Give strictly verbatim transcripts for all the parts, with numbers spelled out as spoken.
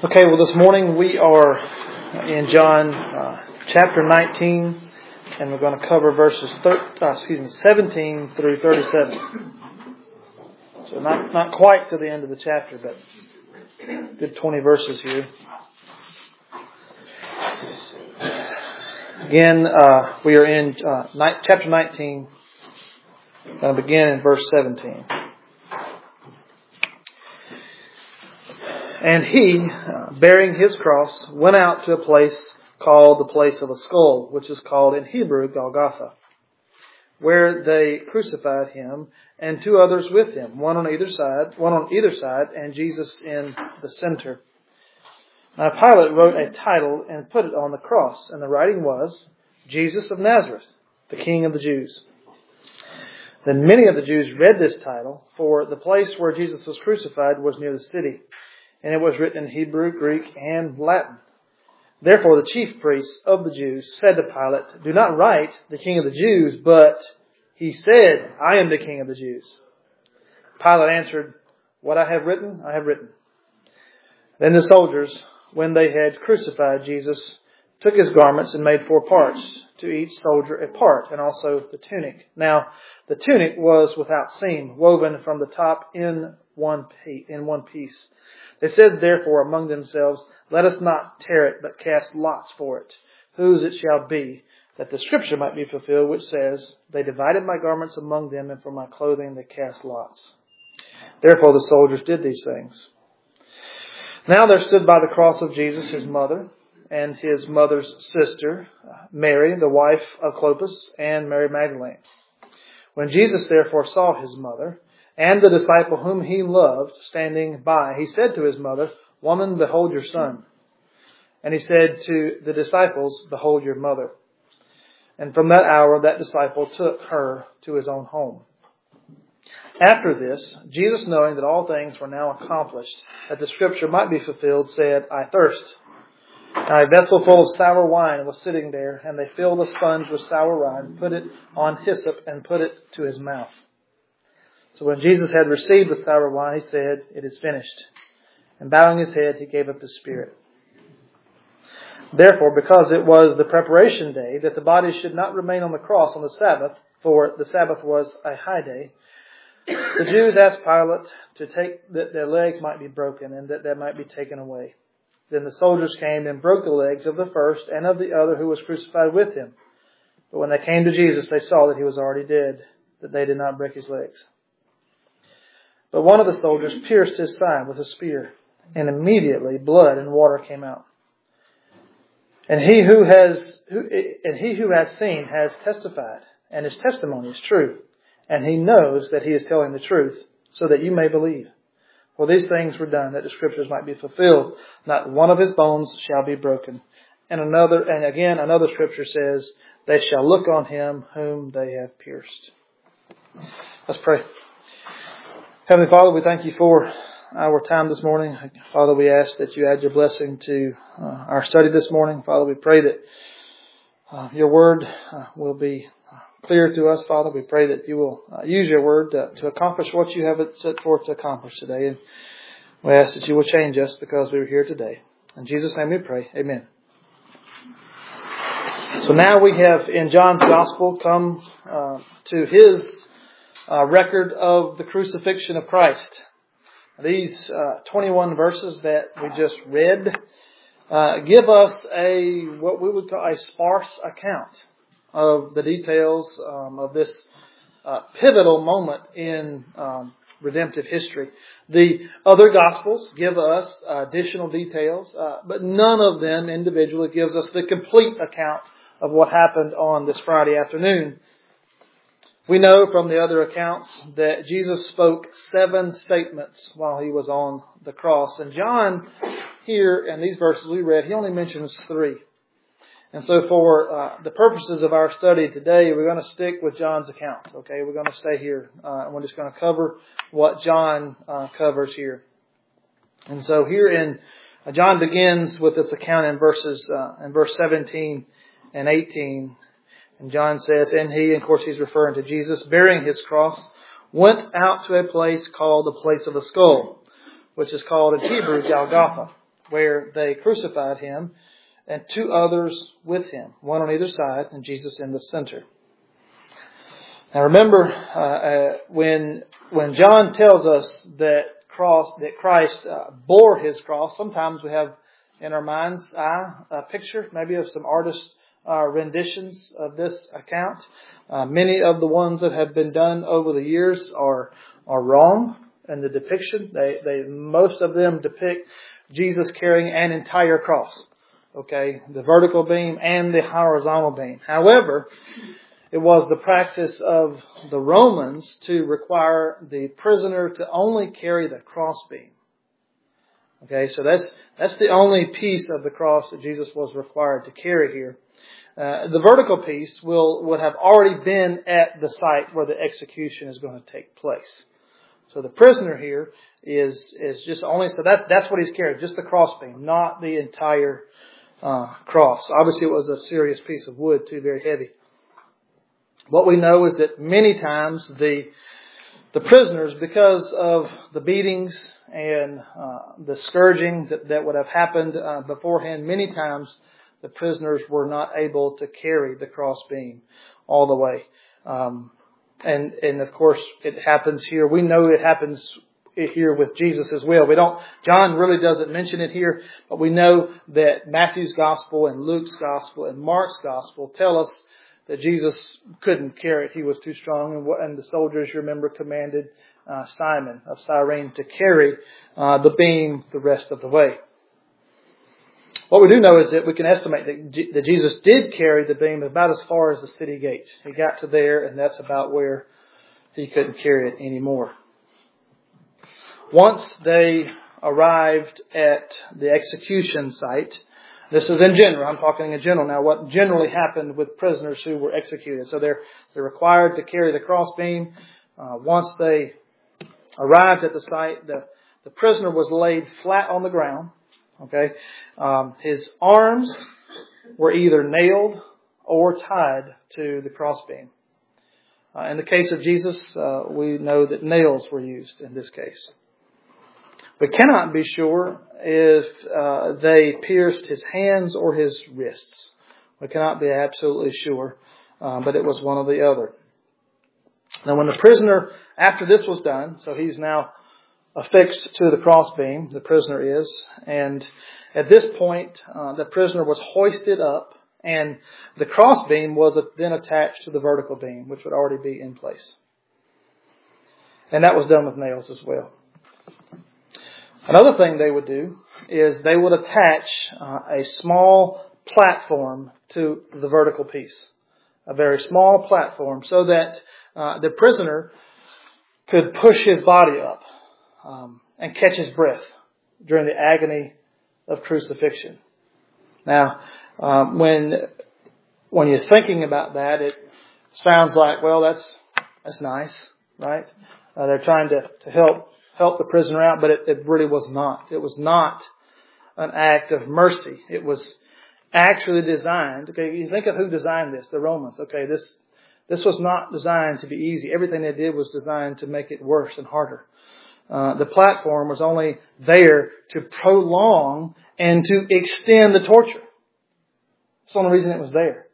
Okay, well this morning we are in John uh, chapter nineteen, and we're going to cover verses thir- uh, excuse me, seventeen through thirty-seven. So not not quite to the end of the chapter, but good twenty verses here. Again, uh, we are in uh, ni- chapter nineteen. I'm going to begin in verse seventeen. And he, uh, bearing his cross, went out to a place called the place of a skull, which is called in Hebrew Golgotha, where they crucified him and two others with him, one on either side, one on either side, and Jesus in the center. Now Pilate wrote a title and put it on the cross, and the writing was, Jesus of Nazareth, the King of the Jews. Then many of the Jews read this title, for the place where Jesus was crucified was near the city, and it was written in Hebrew, Greek, and Latin. Therefore the chief priests of the Jews said to Pilate, "Do not write the King of the Jews, but he said, I am the King of the Jews." Pilate answered, "What I have written, I have written." Then the soldiers, when they had crucified Jesus, took his garments and made four parts, to each soldier a part, and also the tunic. Now the tunic was without seam, woven from the top in one piece, in one piece. They said therefore among themselves, "Let us not tear it, but cast lots for it, whose it shall be, that the scripture might be fulfilled, which says, They divided my garments among them, and for my clothing they cast lots." Therefore the soldiers did these things. Now there stood by the cross of Jesus his mother, and his mother's sister, Mary, the wife of Clopas, and Mary Magdalene. When Jesus therefore saw his mother, and the disciple whom he loved standing by, he said to his mother, "Woman, behold your son." And he said to the disciples, "Behold your mother." And from that hour that disciple took her to his own home. After this, Jesus, knowing that all things were now accomplished, that the scripture might be fulfilled, said, "I thirst." Now a vessel full of sour wine was sitting there, and they filled a sponge with sour wine, put it on hyssop, and put it to his mouth. So when Jesus had received the sour wine, he said, "It is finished." And bowing his head, he gave up his spirit. Therefore, because it was the preparation day, that the body should not remain on the cross on the Sabbath, for the Sabbath was a high day, the Jews asked Pilate to take that their legs might be broken, and that they might be taken away. Then the soldiers came and broke the legs of the first and of the other who was crucified with him. But when they came to Jesus, they saw that he was already dead, that they did not break his legs. But one of the soldiers pierced his side with a spear, and immediately blood and water came out. And he who has who, and he who has seen has testified, and his testimony is true. And he knows that he is telling the truth, so that you may believe. For these things were done, that the scriptures might be fulfilled. Not one of his bones shall be broken. And another, and again, another scripture says, "They shall look on him whom they have pierced." Let's pray. Heavenly Father, we thank you for our time this morning. Father, we ask that you add your blessing to uh, our study this morning. Father, we pray that uh, your word uh, will be clear to us, Father. We pray that you will uh, use your word to, to accomplish what you have it set forth to accomplish today. And we ask that you will change us because we are here today. In Jesus' name we pray. Amen. So now we have in John's Gospel come uh, to his Uh, record of the crucifixion of Christ. These uh, twenty-one verses that we just read uh, give us a what we would call a sparse account of the details um, of this uh, pivotal moment in um, redemptive history. The other Gospels give us additional details, uh, but none of them individually gives us the complete account of what happened on this Friday afternoon. We know from the other accounts that Jesus spoke seven statements while he was on the cross. And John, here in these verses we read, he only mentions three. And so for uh, the purposes of our study today, we're going to stick with John's account. Okay, we're going to stay here. Uh, and we're just going to cover what John uh, covers here. And so here in, uh, John begins with this account in verses, uh, in verse seventeen and eighteen. And John says, and he, of course he's referring to Jesus, bearing his cross, went out to a place called the place of the skull, which is called in Hebrew Golgotha, where they crucified him, and two others with him, one on either side, and Jesus in the center. Now remember, uh, uh, when when John tells us that cross that Christ uh, bore his cross, sometimes we have in our mind's eye a picture, maybe of some artist uh, renditions of this account. Uh, many of the ones that have been done over the years are are wrong in the depiction. They they most of them depict Jesus carrying an entire cross. Okay, the vertical beam and the horizontal beam. However, it was the practice of the Romans to require the prisoner to only carry the crossbeam. Okay, so that's that's the only piece of the cross that Jesus was required to carry here. Uh, the vertical piece will would have already been at the site where the execution is going to take place. So the prisoner here is is just only so that's that's what he's carried, just the crossbeam, not the entire uh, cross. Obviously, it was a serious piece of wood too, very heavy. What we know is that many times the the prisoners, because of the beatings and uh, the scourging that, that would have happened uh, beforehand, many times the prisoners were not able to carry the crossbeam all the way. Um, and and of course, it happens here. We know it happens here with Jesus as well. We don't. John really doesn't mention it here, but we know that Matthew's gospel and Luke's gospel and Mark's gospel tell us that Jesus couldn't carry it. He was too strong. And, and the soldiers, you remember, commanded uh, Simon of Cyrene to carry uh, the beam the rest of the way. What we do know is that we can estimate that, G- that Jesus did carry the beam about as far as the city gate. He got to there, and that's about where he couldn't carry it anymore. Once they arrived at the execution site, this is in general. I'm talking in general now. What generally happened with prisoners who were executed. So they're they're required to carry the crossbeam. Uh, once they arrived at the site, the, the prisoner was laid flat on the ground. Okay, um, his arms were either nailed or tied to the crossbeam. Uh, in the case of Jesus, uh, we know that nails were used in this case. We cannot be sure if uh, they pierced his hands or his wrists. We cannot be absolutely sure, uh, but it was one or the other. Now when the prisoner, after this was done, so he's now affixed to the crossbeam, the prisoner is, and at this point uh, the prisoner was hoisted up, and the crossbeam was then attached to the vertical beam, which would already be in place. And that was done with nails as well. Another thing they would do is they would attach uh, a small platform to the vertical piece. A very small platform so that uh, the prisoner could push his body up um, and catch his breath during the agony of crucifixion. Now, um, when when you're thinking about that, it sounds like, well, that's that's nice, right? Uh, they're trying to, to help help the prisoner out, but it, it really was not. It was not an act of mercy. It was actually designed. Okay, you think of who designed this, the Romans. Okay, this this was not designed to be easy. Everything they did was designed to make it worse and harder. Uh, the platform was only there to prolong and to extend the torture. That's the only reason it was there.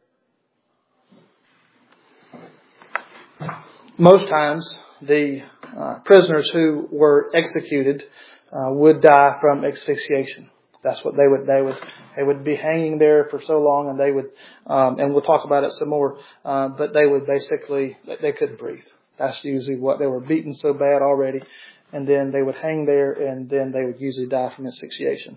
Most times, the uh, prisoners who were executed uh, would die from asphyxiation. That's what they would. They would. They would be hanging there for so long, and they would. Um, and we'll talk about it some more. Uh, but they would basically. They couldn't breathe. That's usually what they were beaten so bad already, and then they would hang there, and then they would usually die from asphyxiation.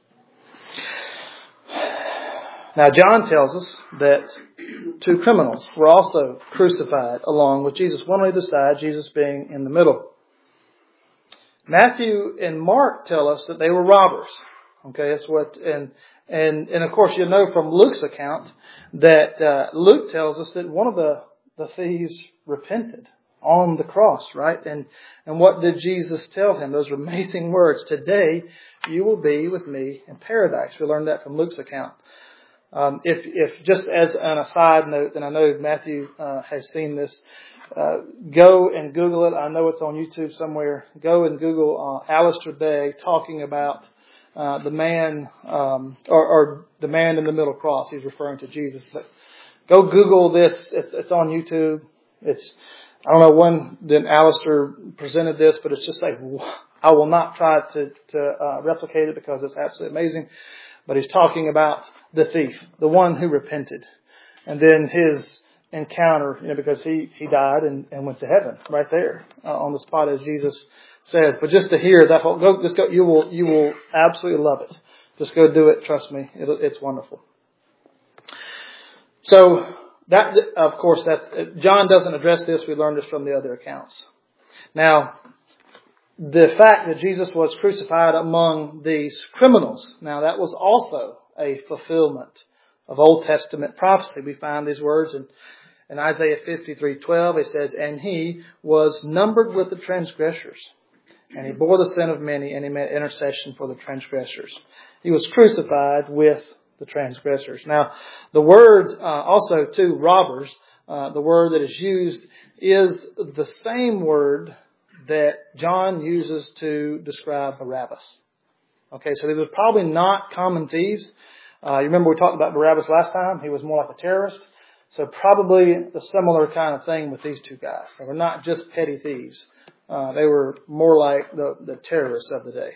Now, John tells us that two criminals were also crucified along with Jesus, one on either side, Jesus being in the middle. Matthew and Mark tell us that they were robbers. Okay, that's what, and and and of course you know from Luke's account that uh, Luke tells us that one of the the thieves repented on the cross, right? And and what did Jesus tell him? Those amazing words: "Today you will be with me in paradise." We learned that from Luke's account. Um, if, if just as an aside note, and I know Matthew uh, has seen this, uh, go and Google it. I know it's on YouTube somewhere. Go and Google uh, Alistair Begg talking about uh, the man, um, or, or the man in the middle cross. He's referring to Jesus. But go Google this. It's, it's on YouTube. It's, I don't know when then Alistair presented this, but it's just like, I will not try to, to uh, replicate it because it's absolutely amazing. But he's talking about the thief, the one who repented. And then his encounter, you know, because he, he died and, and went to heaven right there uh, on the spot as Jesus says. But just to hear that whole, go, just go, you will, you will absolutely love it. Just go do it. Trust me. It, it's wonderful. So that, of course, that's, John doesn't address this. We learned this from the other accounts. Now, the fact that Jesus was crucified among these criminals, now that was also a fulfillment of Old Testament prophecy. We find these words in, in Isaiah fifty-three twelve. It says, "And he was numbered with the transgressors, and he bore the sin of many, and he made intercession for the transgressors." He was crucified with the transgressors. Now, the word uh, also too, robbers, uh, the word that is used is the same word that John uses to describe Barabbas. Okay, so they were probably not common thieves. Uh, you remember we talked about Barabbas last time? He was more like a terrorist. So probably a similar kind of thing with these two guys. They were not just petty thieves. Uh, they were more like the, the terrorists of the day.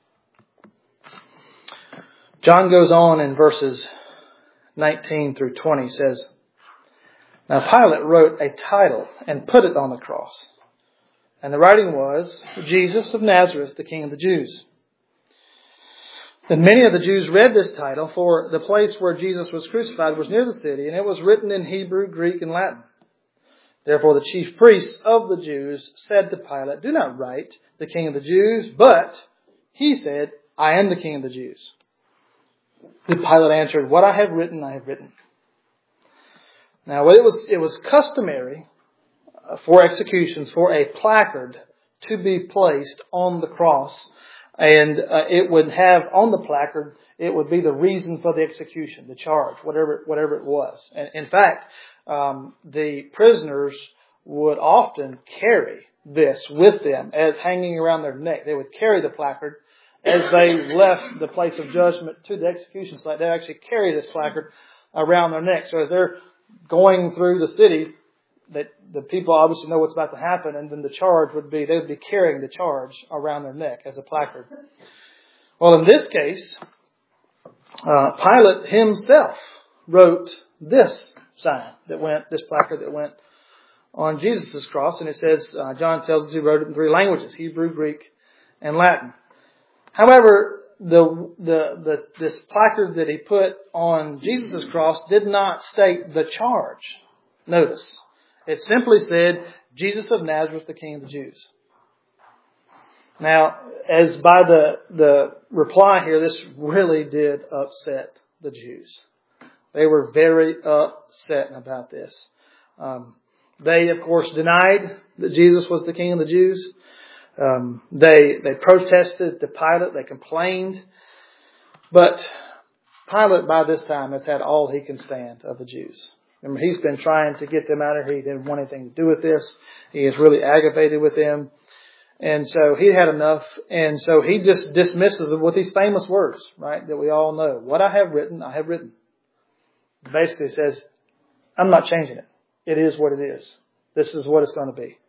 John goes on in verses nineteen through twenty, says, "Now Pilate wrote a title and put it on the cross. And the writing was, Jesus of Nazareth, the King of the Jews. Then many of the Jews read this title, for the place where Jesus was crucified was near the city, and it was written in Hebrew, Greek, and Latin. Therefore the chief priests of the Jews said to Pilate, 'Do not write the King of the Jews,' but he said, 'I am the King of the Jews.' Then Pilate answered, 'What I have written, I have written.' Now it was, it was customary for executions for a placard to be placed on the cross. And uh, it would have on the placard, it would be the reason for the execution, the charge, whatever whatever it was. And in fact, um, the prisoners would often carry this with them as hanging around their neck. They would carry the placard as they left the place of judgment to the execution site. They actually carry this placard around their neck. So as they're going through the city, that the people obviously know what's about to happen, and then the charge would be, they would be carrying the charge around their neck as a placard. Well, in this case, uh, Pilate himself wrote this sign that went, this placard that went on Jesus' cross, and it says, uh, John tells us he wrote it in three languages, Hebrew, Greek, and Latin. However, the, the, the, this placard that he put on Jesus' cross did not state the charge. Notice. It simply said, Jesus of Nazareth, the King of the Jews. Now, as by the, the reply here, this really did upset the Jews. They were very upset about this. Um, they, of course, denied that Jesus was the King of the Jews. Um, they, they protested to Pilate. They complained. But Pilate, by this time, has had all he can stand of the Jews. Remember, he's been trying to get them out of here. He didn't want anything to do with this. He is really aggravated with them. And so he had enough. And so he just dismisses it with these famous words, right, that we all know. What I have written, I have written. Basically says, I'm not changing it. It is what it is. This is what it's going to be.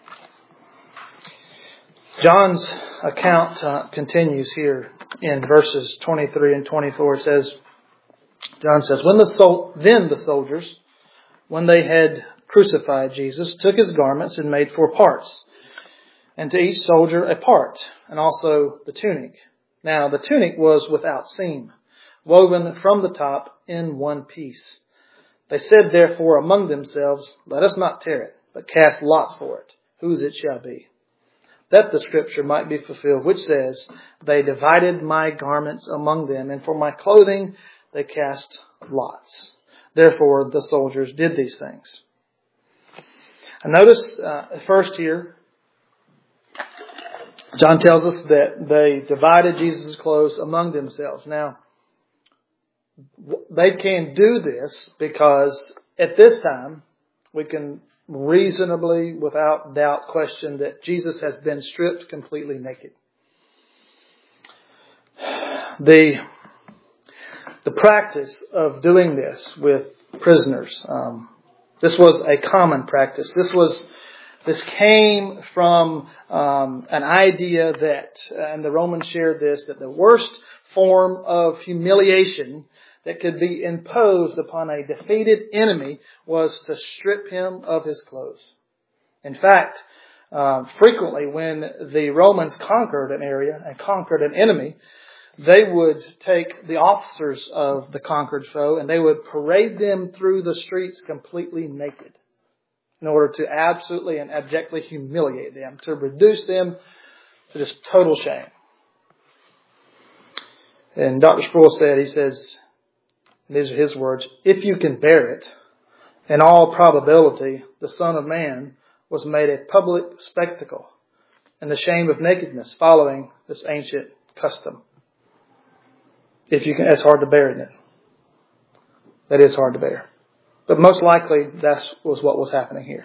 John's account uh, continues here in verses twenty-three and twenty-four. It says, John says, when the sol- then the soldiers, when they had crucified Jesus, took his garments and made four parts, and to each soldier a part, and also the tunic. Now the tunic was without seam, woven from the top in one piece. They said therefore among themselves, let us not tear it, but cast lots for it, whose it shall be. That the scripture might be fulfilled, which says, they divided my garments among them, and for my clothing they cast lots. Therefore, the soldiers did these things. And notice uh, first here, John tells us that they divided Jesus' clothes among themselves. Now, they can do this because at this time, we can reasonably, without doubt, question that Jesus has been stripped completely naked. The, the practice of doing this with prisoners, um, this was a common practice. This was This came from um, an idea that, and the Romans shared this, that the worst form of humiliation that could be imposed upon a defeated enemy was to strip him of his clothes. In fact, uh, frequently when the Romans conquered an area and conquered an enemy, they would take the officers of the conquered foe and they would parade them through the streets completely naked, in order to absolutely and abjectly humiliate them, to reduce them to just total shame. And Doctor Sproul said, he says, and these are his words, "If you can bear it, in all probability, the Son of Man was made a public spectacle, and the shame of nakedness following this ancient custom." If you can, that's hard to bear, isn't it? That is hard to bear. But most likely, that was what was happening here.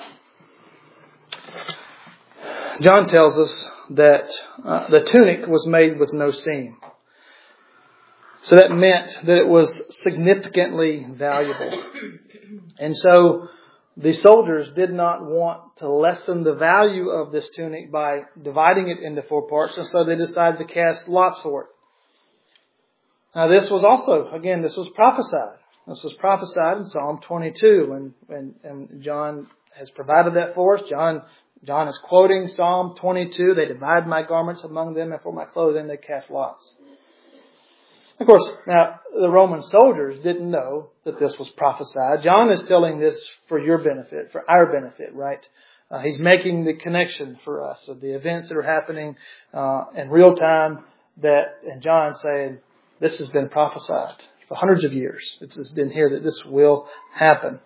John tells us that uh, the tunic was made with no seam. So that meant that it was significantly valuable. And so the soldiers did not want to lessen the value of this tunic by dividing it into four parts. And so they decided to cast lots for it. Now this was also, again, this was prophesied. This was prophesied in Psalm twenty-two, and, and, and John has provided that for us. John, John is quoting Psalm twenty-two. "They divide my garments among them, and for my clothing they cast lots." Of course, now the Roman soldiers didn't know that this was prophesied. John is telling this for your benefit, for our benefit, right? Uh, he's making the connection for us of the events that are happening uh, in real time. That, and John's saying, this has been prophesied for hundreds of years. It's been here that this will happen.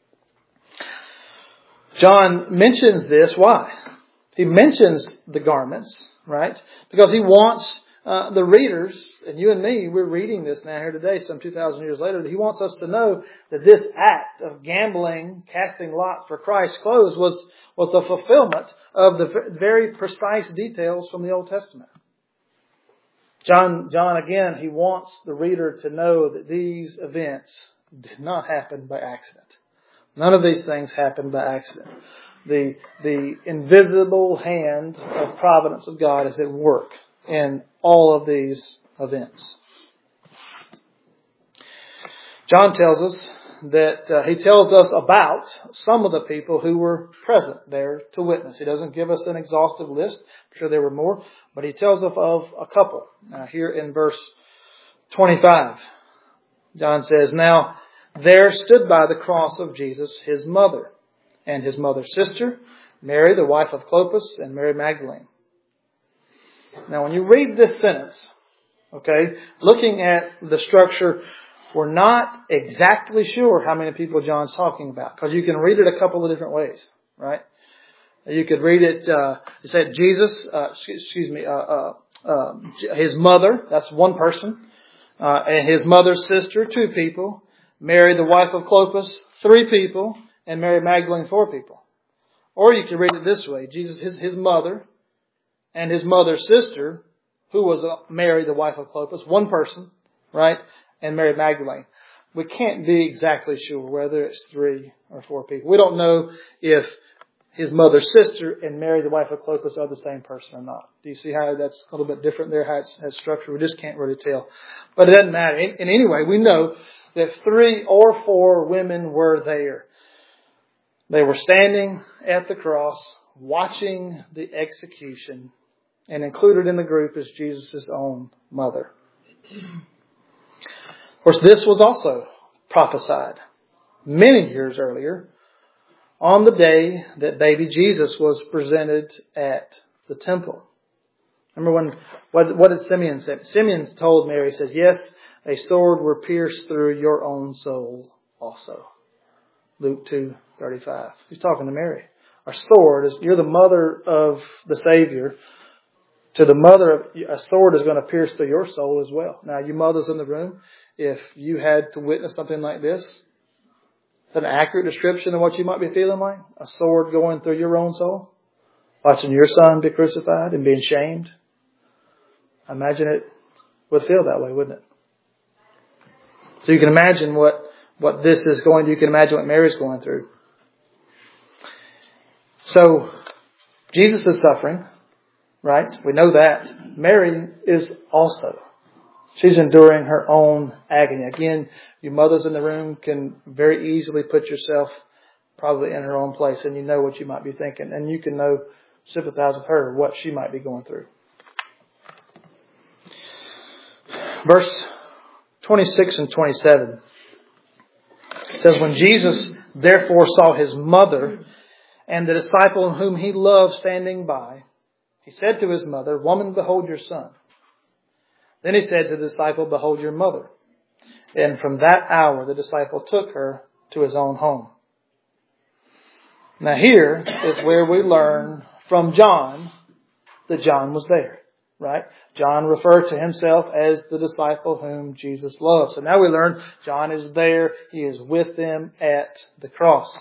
John mentions this. Why? He mentions the garments, right? Because he wants uh, the readers, and you and me, we're reading this now here today, some two thousand years later, that he wants us to know that this act of gambling, casting lots for Christ's clothes was, was the fulfillment of the very precise details from the Old Testament. John, John again, he wants the reader to know that these events did not happen by accident. None of these things happened by accident. The, the invisible hand of providence of God is at work in all of these events. John tells us that uh, he tells us about some of the people who were present there to witness. He doesn't give us an exhaustive list. I'm sure there were more, but he tells us of a couple. Uh, here in verse twenty-five, John says, "Now there stood by the cross of Jesus his mother and his mother's sister, Mary, the wife of Clopas, and Mary Magdalene." Now when you read this sentence, okay, looking at the structure, we're not exactly sure how many people John's talking about, because you can read it a couple of different ways, right? You could read it, uh, it said Jesus, uh, excuse me, uh, uh, uh, his mother, that's one person, uh, and his mother's sister, two people, Mary, the wife of Clopas, three people, and Mary Magdalene, four people. Or you could read it this way, Jesus, his, his mother, and his mother's sister, who was Mary, the wife of Clopas, one person, right? And Mary Magdalene. We can't be exactly sure whether it's three or four people. We don't know if his mother's sister and Mary, the wife of Clopas, are the same person or not. Do you see how that's a little bit different there, how it's, how it's structured? We just can't really tell. But it doesn't matter. In, in any way, we know that three or four women were there. They were standing at the cross, watching the execution, and included in the group is Jesus' own mother. Of course, this was also prophesied many years earlier on the day that baby Jesus was presented at the temple. Remember when, what, what did Simeon say? Simeon told Mary, he says, "Yes, a sword will pierce through your own soul also." Luke two thirty-five. He's talking to Mary. A sword is, you're the mother of the Savior. To the mother, of, a sword is going to pierce through your soul as well. Now, you mothers in the room, if you had to witness something like this, is that an accurate description of what you might be feeling like? A sword going through your own soul? Watching your son be crucified and being shamed? Imagine it would feel that way, wouldn't it? So you can imagine what, what this is going to, you can imagine what Mary's going through. So, Jesus is suffering, right? We know that. Mary is also. She's enduring her own agony. Again, you mothers in the room can very easily put yourself probably in her own place, and you know what you might be thinking. And you can know, sympathize with her, what she might be going through. Verse twenty-six and twenty-seven says, when Jesus therefore saw his mother and the disciple whom he loved standing by, he said to his mother, Woman, behold your son. Then he said to the disciple, Behold your mother. And from that hour the disciple took her to his own home. Now here is where we learn from John that John was there. Right? John referred to himself as the disciple whom Jesus loved. So now we learn John is there. He is with them at the cross.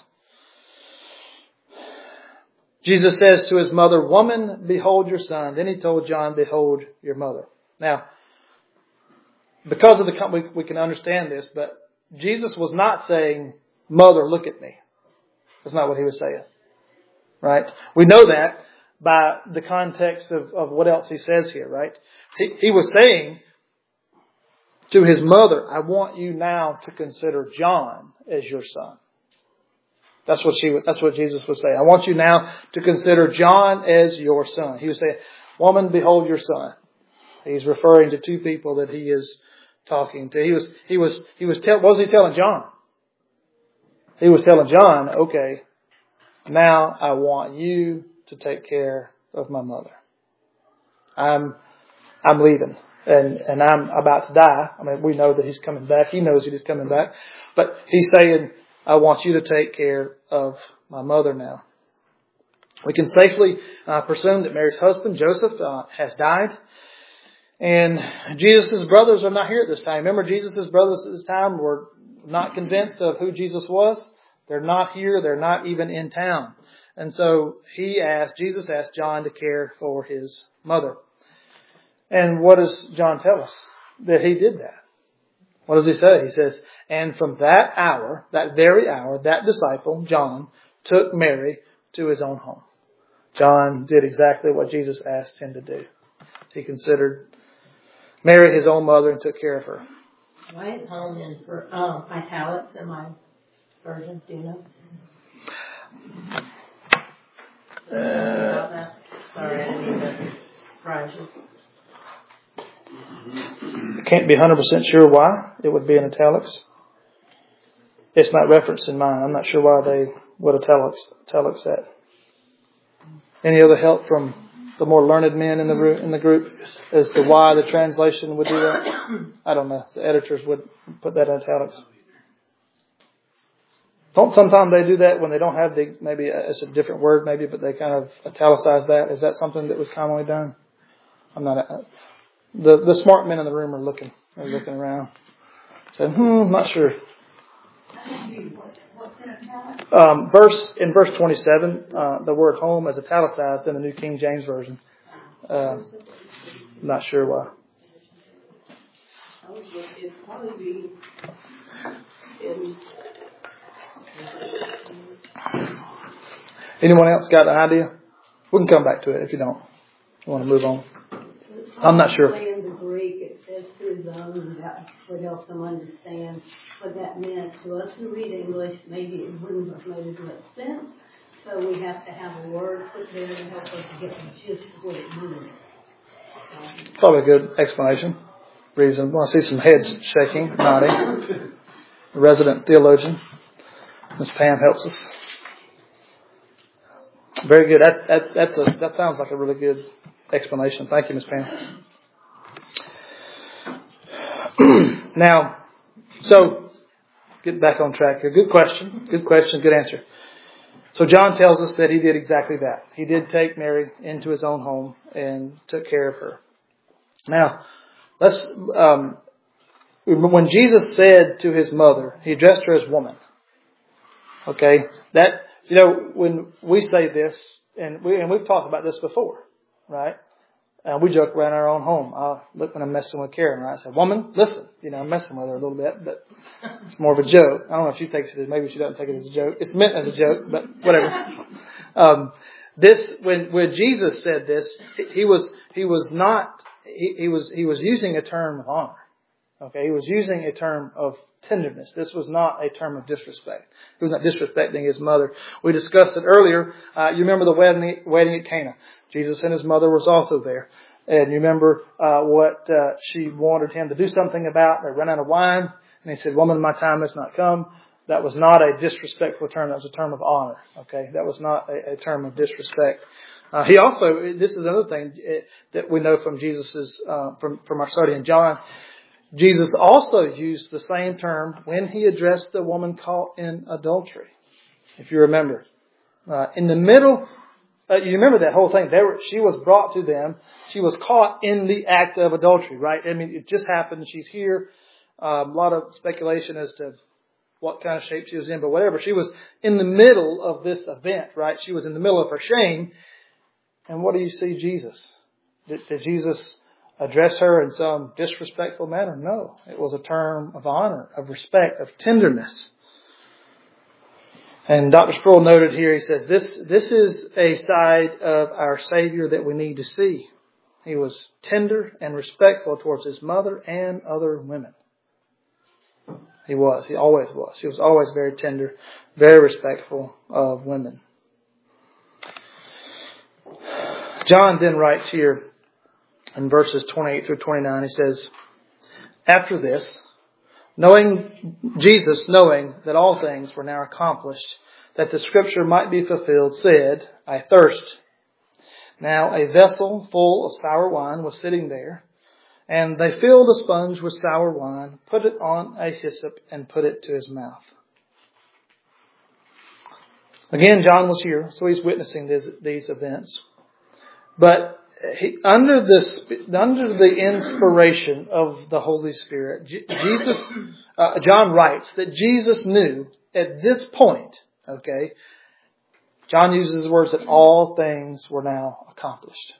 Jesus says to his mother, Woman, behold your son. Then he told John, Behold your mother. Now, because of the, we, we can understand this, but Jesus was not saying, Mother, look at me. That's not what he was saying. Right? We know that by the context of, of what else he says here, right? He, he was saying to his mother, I want you now to consider John as your son. That's what she. That's what Jesus was saying. I want you now to consider John as your son. He was saying, Woman, behold your son. He's referring to two people that he is talking to. He was, he was, he was tell, what was he telling John? He was telling John, okay, now I want you to take care of my mother. I'm, I'm leaving and, and I'm about to die. I mean, we know that he's coming back. He knows that he's coming back, but he's saying, I want you to take care of my mother now. We can safely uh, presume that Mary's husband, Joseph, uh, has died. And Jesus' brothers are not here at this time. Remember, Jesus' brothers at this time were not convinced of who Jesus was. They're not here. They're not even in town. And so he asked, Jesus asked John to care for his mother. And what does John tell us? That he did that. What does he say? He says, and from that hour, that very hour, that disciple, John, took Mary to his own home. John did exactly what Jesus asked him to do. He considered Mary his own mother and took care of her. Why is home in for oh, italics in my version? Do you know? Uh, Sorry, I didn't mean to surprise you. I can't be one hundred percent sure why it would be in italics. It's not referenced in mine. I'm not sure why they would italics, italics that. Any other help from the more learned men in the group, in the group as to why the translation would do that? I don't know. The editors would put that in italics. Don't sometimes they do that when they don't have the, maybe it's a different word maybe, but they kind of italicize that. Is that something that was commonly done? I'm not, a, the, the smart men in the room are looking, are looking around. So, hmm, not sure. Um, verse, in verse twenty-seven, uh, the word home is italicized in the New King James Version. Uh, not sure why. It'd probably be in Anyone else got an idea? We can come back to it if you don't. You want to move on. I'm not sure. In the Greek, it says to his own, and that would help them understand what that meant. To us who read English, maybe it wouldn't have made as much sense. So we have to have a word put there to help us get the gist of what it means. Um, Probably a good explanation. Reasonable. I see some heads shaking, nodding. The resident theologian, Miz Pam, helps us. Very good. That that that's a that sounds like a really good explanation. Thank you, Miz Pam. Now, so get back on track here. Good question. Good question. Good answer. So John tells us that he did exactly that. He did take Mary into his own home and took care of her. Now, let's. Um, when Jesus said to his mother, he addressed her as woman. Okay, that you know when we say this, and we and we've talked about this before, right? Uh, we joke around our own home. I look when I'm messing with Karen, right? I say, woman, listen. You know, I'm messing with her a little bit, but it's more of a joke. I don't know if she takes it as, maybe she doesn't take it as a joke. It's meant as a joke, but whatever. Um, this, when, when Jesus said this, he was, he was not, he, he was, he was using a term of honor. Okay. He was using a term of tenderness. This was not a term of disrespect. He was not disrespecting his mother. We discussed it earlier. Uh, you remember the wedding, wedding at Cana. Jesus and his mother was also there. And you remember uh, what uh, she wanted him to do something about. They ran out of wine. And he said, woman, my time has not come. That was not a disrespectful term. That was a term of honor. Okay. That was not a, a term of disrespect. Uh, he also, this is another thing that we know from Jesus's, uh, from, from our study in John. Jesus also used the same term when he addressed the woman caught in adultery. If you remember, uh, in the middle, uh, you remember that whole thing. They were, she was brought to them. She was caught in the act of adultery, right? I mean, it just happened. She's here. Um, a lot of speculation as to what kind of shape she was in, but whatever. She was in the middle of this event, right? She was in the middle of her shame. And what do you see Jesus? Did, did Jesus address her in some disrespectful manner? No. It was a term of honor, of respect, of tenderness. And Doctor Sproul noted here, he says, this, this is a side of our Savior that we need to see. He was tender and respectful towards his mother and other women. He was. He always was. He was always very tender, very respectful of women. John then writes here in verses twenty-eight through twenty-nine, he says, after this, knowing Jesus, knowing that all things were now accomplished, that the scripture might be fulfilled, said, I thirst. Now a vessel full of sour wine was sitting there, and they filled a sponge with sour wine, put it on a hyssop, and put it to his mouth. Again, John was here, so he's witnessing this, these events. But he, under the under the inspiration of the Holy Spirit, J- Jesus, uh, John writes that Jesus knew at this point, okay, John uses the words that all things were now accomplished.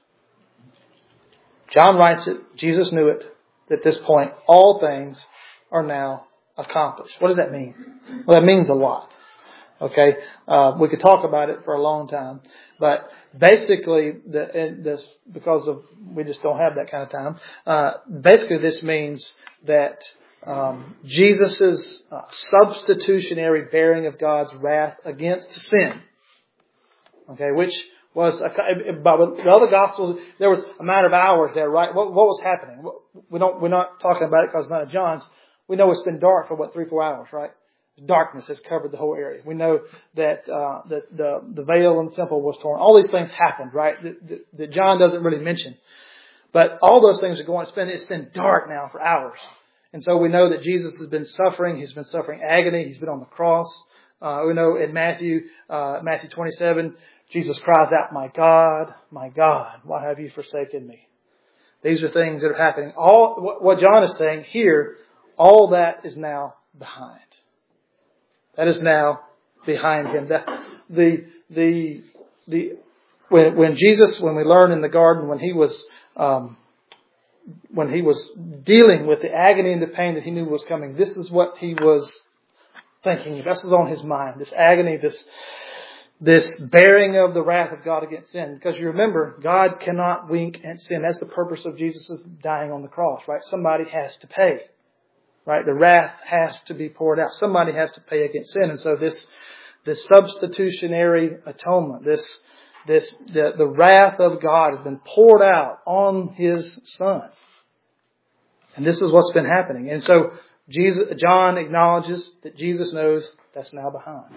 John writes it, Jesus knew it, at this point, all things are now accomplished. What does that mean? Well, that means a lot. Okay, uh, we could talk about it for a long time, but basically, the, and this, because of we just don't have that kind of time. Uh, basically, this means that um, Jesus' uh, substitutionary bearing of God's wrath against sin. Okay, which was a, but with the other Gospels, there was a matter of hours there, right? What, what was happening? We don't. We're not talking about it because it's not of John's. We know it's been dark for what three, four hours, right? Darkness has covered the whole area. We know that uh, that the the veil in the temple was torn. All these things happened, right? That, that, that John doesn't really mention. But all those things are going. It's been it's been dark now for hours, and so we know that Jesus has been suffering. He's been suffering agony. He's been on the cross. Uh, we know in Matthew uh, Matthew twenty-seven, Jesus cries out, "My God, my God, why have you forsaken me?" These are things that are happening. All what, what John is saying here, all that is now behind. That is now behind him. The, the, the, the, when, when Jesus, when we learn in the garden, when he was, um, when he was dealing with the agony and the pain that he knew was coming, this is what he was thinking. This was on his mind. This agony, this, this bearing of the wrath of God against sin. Because you remember, God cannot wink at sin. That's the purpose of Jesus' dying on the cross, right? Somebody has to pay. Right, the wrath has to be poured out. Somebody has to pay against sin, and so this, this substitutionary atonement, this, this, the, the wrath of God has been poured out on His Son, and this is what's been happening. And so, Jesus, John acknowledges that Jesus knows that's now behind.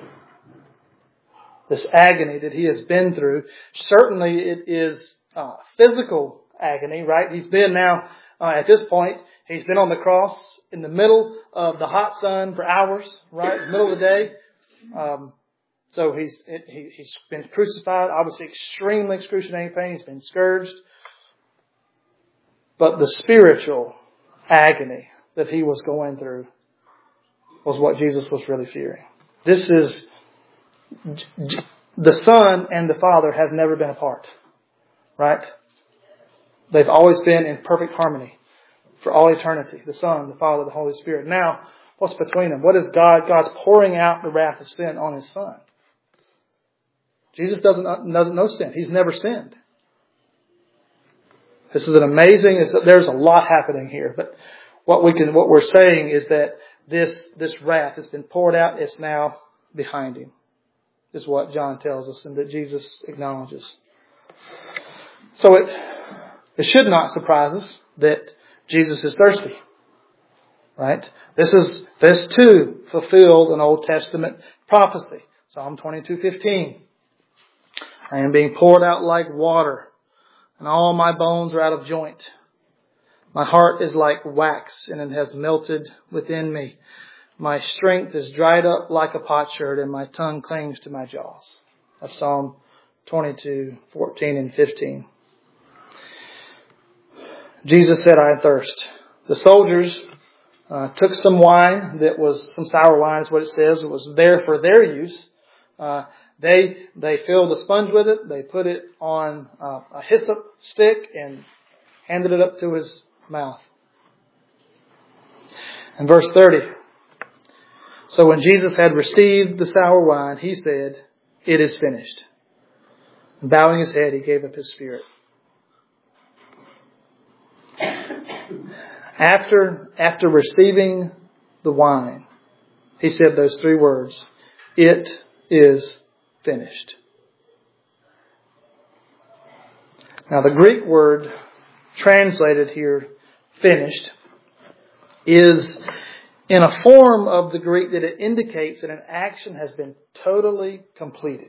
This agony that he has been through, certainly it is uh, physical agony. Right, he's been now uh, at this point. He's been on the cross in the middle of the hot sun for hours, right? In the middle of the day. Um, so he's it, he, he's been crucified, obviously extremely excruciating pain. He's been scourged. But the spiritual agony that he was going through was what Jesus was really fearing. This is, the Son and the Father have never been apart, right? They've always been in perfect harmony for all eternity. The Son, the Father, the Holy Spirit. Now, what's between them? What is God? God's pouring out the wrath of sin on His Son. Jesus doesn't, doesn't know sin. He's never sinned. This is an amazing, there's a lot happening here. But what we can, what we're saying is that this, this wrath has been poured out. It's now behind Him, is what John tells us and that Jesus acknowledges. So it, it should not surprise us that Jesus is thirsty. Right? This is, this too fulfilled an Old Testament prophecy. Psalm twenty-two fifteen. I am being poured out like water, and all my bones are out of joint. My heart is like wax, and it has melted within me. My strength is dried up like a potsherd, and my tongue clings to my jaws. That's Psalm twenty-two fourteen and fifteen. Jesus said, I thirst. The soldiers uh, took some wine that was, some sour wine is what it says. It was there for their use. Uh, they they filled a sponge with it. They put it on uh, a hyssop stick and handed it up to His mouth. In verse thirty, so when Jesus had received the sour wine, He said, it is finished. And bowing His head, He gave up His spirit. After, after receiving the wine, He said those three words, it is finished. Now the Greek word translated here, finished, is in a form of the Greek that it indicates that an action has been totally completed.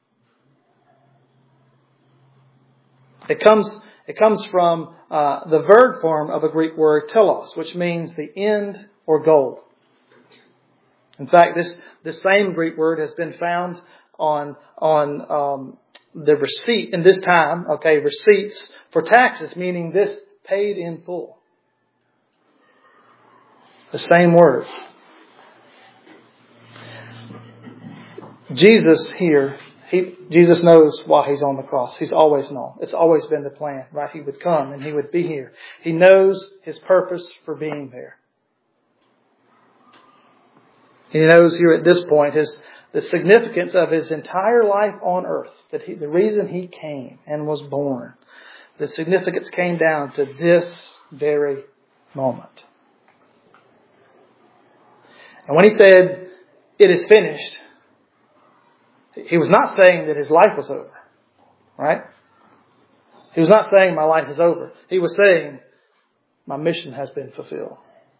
It comes, it comes from uh, the verb form of a Greek word, telos, which means the end or goal. In fact, this, this same Greek word has been found on, on um, the receipt in this time, okay, receipts for taxes, meaning this paid in full. The same word. Jesus here, he, Jesus knows why He's on the cross. He's always known. It's always been the plan, right? He would come and He would be here. He knows His purpose for being there. He knows here at this point His the significance of His entire life on earth. That he, the reason He came and was born. The significance came down to this very moment. And when He said, it is finished, He was not saying that His life was over. Right? He was not saying my life is over. He was saying my mission has been fulfilled.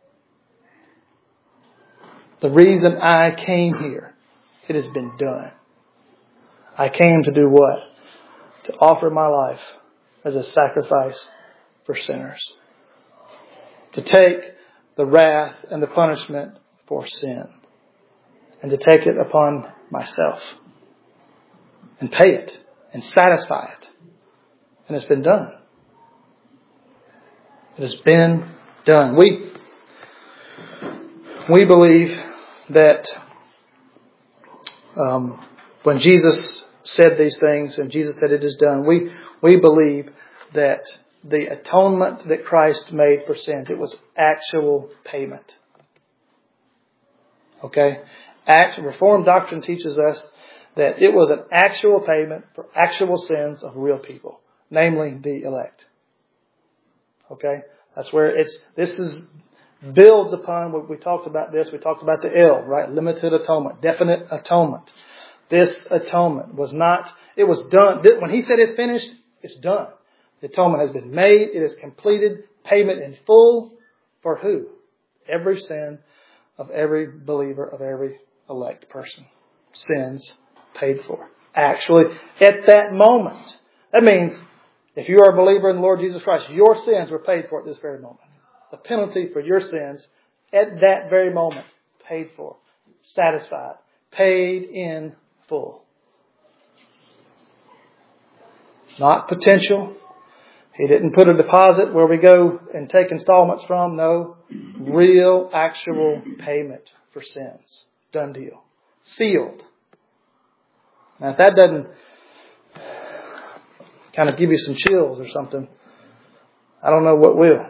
The reason I came here, it has been done. I came to do what? To offer my life as a sacrifice for sinners. To take the wrath and the punishment for sin. And to take it upon myself. And pay it. And satisfy it. And it's been done. It has been done. We, we believe that um, when Jesus said these things and Jesus said it is done, we, we believe that the atonement that Christ made for sins, it was actual payment. Okay? Act, Reformed doctrine teaches us that it was an actual payment for actual sins of real people, namely the elect. Okay? That's where it's, this is, builds upon what we talked about this. We talked about the L, right? Limited atonement, definite atonement. This atonement was not, it was done. When He said it's finished, it's done. The atonement has been made. It is completed. Payment in full for who? Every sin of every believer, of every elect person. Sins paid for. Actually, at that moment. That means if you are a believer in the Lord Jesus Christ, your sins were paid for at this very moment. The penalty for your sins at that very moment, paid for, satisfied, paid in full. Not potential. He didn't put a deposit where we go and take installments from. No, real, actual payment for sins. Done deal. Sealed. Now if that doesn't kind of give you some chills or something, I don't know what will.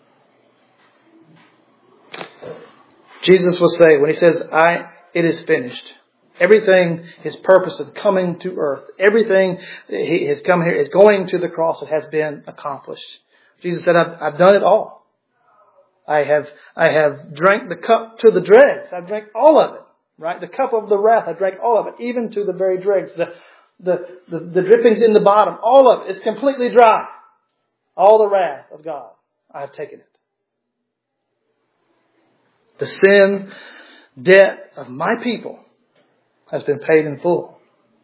Jesus will say, when He says, I, it is finished. Everything, His purpose of coming to earth, everything He has come here is going to the cross. It has been accomplished. Jesus said, I've, I've done it all. I have, I have drank the cup to the dregs. I've drank all of it. Right? The cup of the wrath, I drank all of it, even to the very dregs. The, the, the, the drippings in the bottom, all of it is completely dry. All the wrath of God, I have taken it. The sin debt of my people has been paid in full.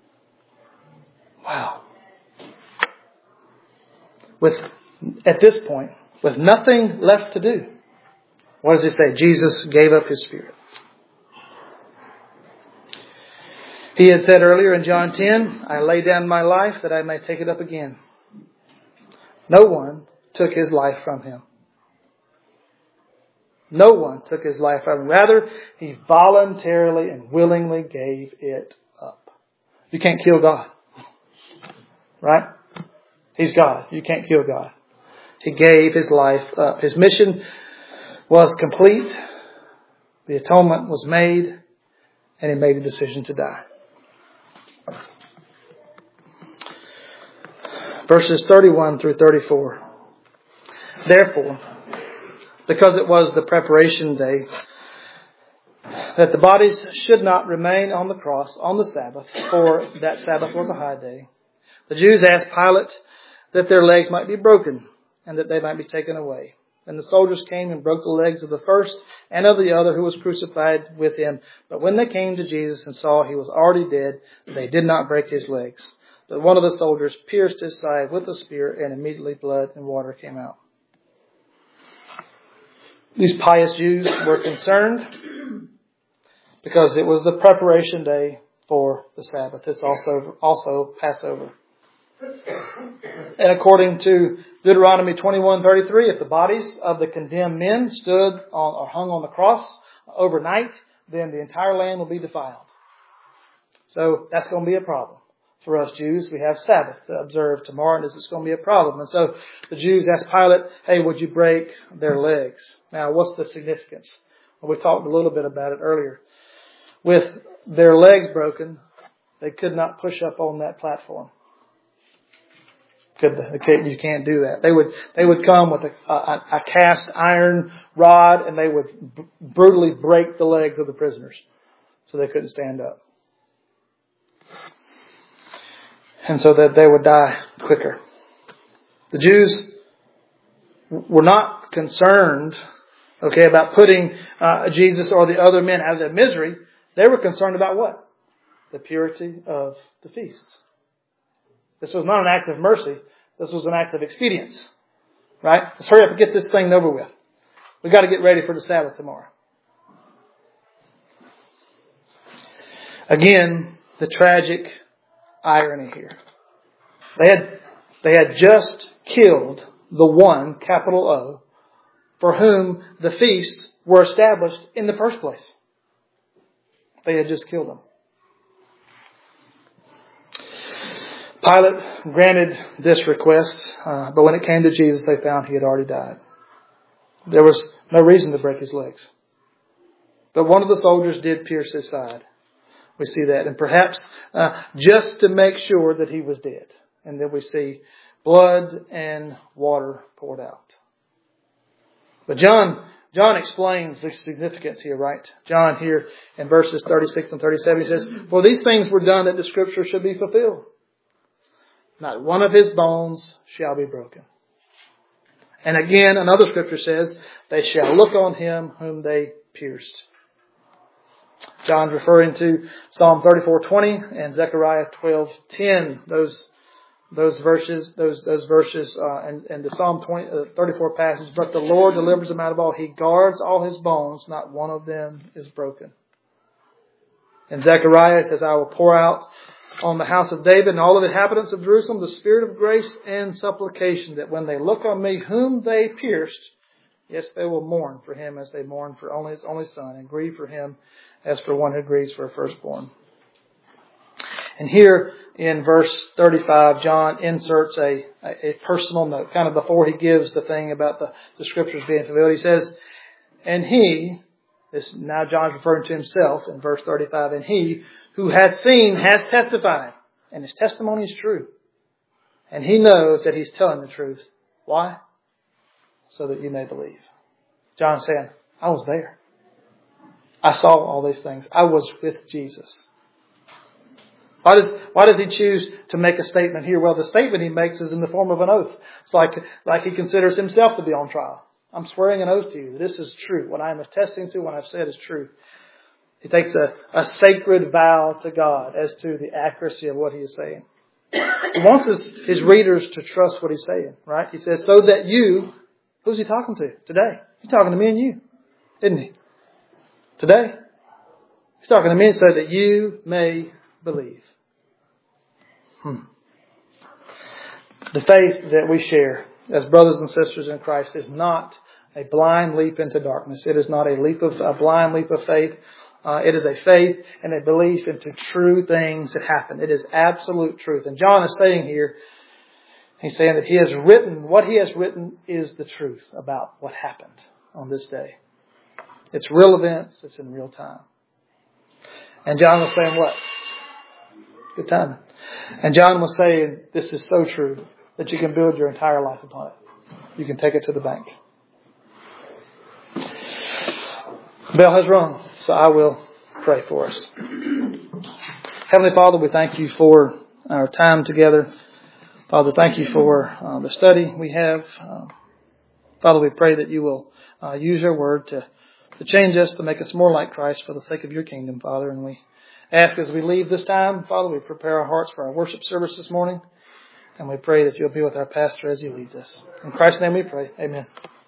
Wow. With, at this point, with nothing left to do, what does it say? Jesus gave up His Spirit. He had said earlier in John ten, I lay down my life that I may take it up again. No one took His life from Him. No one took His life from Him. Rather, He voluntarily and willingly gave it up. You can't kill God. Right? He's God. You can't kill God. He gave His life up. His mission was complete. The atonement was made. And He made a decision to die. Verses thirty-one through thirty-four. Therefore, because it was the preparation day, that the bodies should not remain on the cross on the Sabbath, for that Sabbath was a high day, the Jews asked Pilate that their legs might be broken and that they might be taken away. And the soldiers came and broke the legs of the first and of the other who was crucified with Him. But when they came to Jesus and saw He was already dead, they did not break His legs. But one of the soldiers pierced His side with a spear, and immediately blood and water came out. These pious Jews were concerned because it was the preparation day for the Sabbath. It's also, also Passover. And according to Deuteronomy twenty-one thirty-three, if the bodies of the condemned men stood on or hung on the cross overnight, then the entire land will be defiled. So that's going to be a problem. For us Jews, we have Sabbath to observe tomorrow, and this is going to be a problem. And so the Jews asked Pilate, hey, would you break their legs? Now, what's the significance? Well, we talked a little bit about it earlier. With their legs broken, they could not push up on that platform. Could they? You can't do that. They would they would come with a, a, a cast iron rod, and they would b- brutally break the legs of the prisoners so they couldn't stand up. And so that they would die quicker. The Jews were not concerned, okay, about putting uh, Jesus or the other men out of their misery. They were concerned about what? The purity of the feasts. This was not an act of mercy. This was an act of expedience. Right? Let's hurry up and get this thing over with. We've got to get ready for the Sabbath tomorrow. Again, the tragic irony here. They had, they had just killed the one, capital O, for whom the feasts were established in the first place. They had just killed him. Pilate granted this request, uh, but when it came to Jesus, they found He had already died. There was no reason to break His legs. But one of the soldiers did pierce His side. We see that. And perhaps uh, just to make sure that He was dead. And then we see blood and water poured out. But John John explains the significance here, right? John here in verses thirty-six and thirty-seven, he says, for these things were done that the Scripture should be fulfilled. Not one of His bones shall be broken. And again, another Scripture says, they shall look on Him whom they pierced. John's referring to Psalm thirty-four twenty and Zechariah twelve ten. Those those verses, those those verses, uh, and and the Psalm twenty, uh, thirty-four passage. But the Lord delivers them out of all. He guards all His bones; not one of them is broken. And Zechariah says, "I will pour out on the house of David and all of the inhabitants of Jerusalem the spirit of grace and supplication, that when they look on me, whom they pierced, yes, they will mourn for him as they mourn for only his only son, and grieve for him as for one who grieves for a firstborn." And here in verse thirty-five, John inserts a, a, a personal note, kind of before he gives the thing about the, the Scriptures being fulfilled. He says, and he, this now John's referring to himself in verse thirty-five, and he who has seen has testified, and his testimony is true. And he knows that he's telling the truth. Why? So that you may believe. John's saying, I was there. I saw all these things. I was with Jesus. Why does, why does he choose to make a statement here? Well, the statement he makes is in the form of an oath. It's like, like he considers himself to be on trial. I'm swearing an oath to you that this is true. What I am attesting to, what I've said is true. He takes a, a sacred vow to God as to the accuracy of what he is saying. He wants his, his readers to trust what he's saying, right? He says, so that you, who's he talking to today? He's talking to me and you, isn't he? Today. He's talking to me so that you may believe. Hmm. The faith that we share as brothers and sisters in Christ is not a blind leap into darkness. It is not a leap of a blind leap of faith. Uh, it is a faith and a belief into true things that happen. It is absolute truth. And John is saying here, he's saying that he has written, what he has written is the truth about what happened on this day. It's real events. It's in real time. And John was saying what? Good timing. And John was saying, this is so true that you can build your entire life upon it. You can take it to the bank. The bell has rung, so I will pray for us. Heavenly Father, we thank you for our time together. Father, thank you for uh, the study we have. Uh, Father, we pray that you will uh, use your word to, to change us, to make us more like Christ for the sake of your kingdom, Father. And we ask as we leave this time, Father, we prepare our hearts for our worship service this morning. And we pray that you'll be with our pastor as he leads us. In Christ's name we pray. Amen.